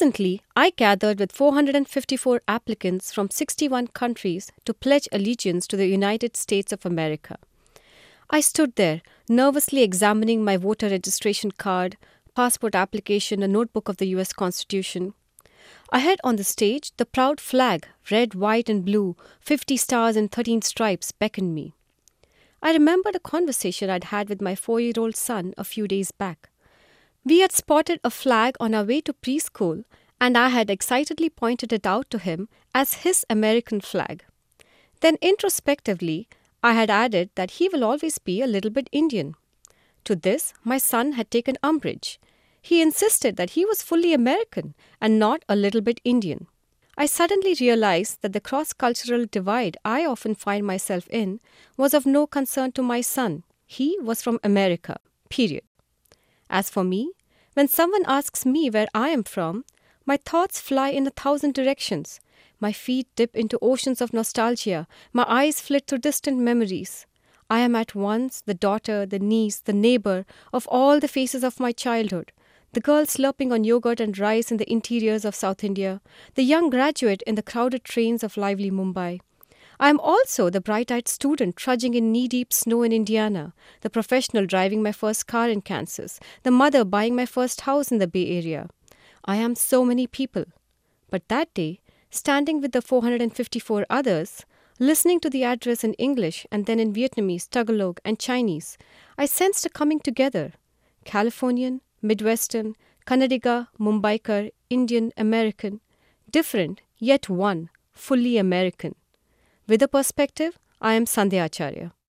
Recently, I gathered with 454 applicants from 61 countries to pledge allegiance to the United States of America. I stood there, nervously examining my voter registration card, passport application, a notebook of the US Constitution. Ahead on the stage, the proud flag, red, white, and blue, 50 stars and 13 stripes, beckoned me. I remembered a conversation I'd had with my 4-year-old son a few days back. We had spotted a flag on our way to preschool, and I had excitedly pointed it out to him as his American flag. Then introspectively, I had added that he will always be a little bit Indian. To this, my son had taken umbrage. He insisted that he was fully American and not a little bit Indian. I suddenly realized that the cross-cultural divide I often find myself in was of no concern to my son. He was from America, period. As for me, when someone asks me where I am from, my thoughts fly in 1,000 directions. My feet dip into oceans of nostalgia. My eyes flit through distant memories. I am at once the daughter, the niece, the neighbor of all the faces of my childhood. The girl slurping on yogurt and rice in the interiors of South India. The young graduate in the crowded trains of lively Mumbai. I am also the bright-eyed student trudging in knee-deep snow in Indiana, the professional driving my first car in Kansas, the mother buying my first house in the Bay Area. I am so many people. But that day, standing with the 454 others, listening to the address in English and then in Vietnamese, Tagalog, and Chinese, I sensed a coming together. Californian, Midwestern, Kannadiga, Mumbaikar, Indian, American. Different, yet one, fully American. With a perspective, I am Sandhya Acharya.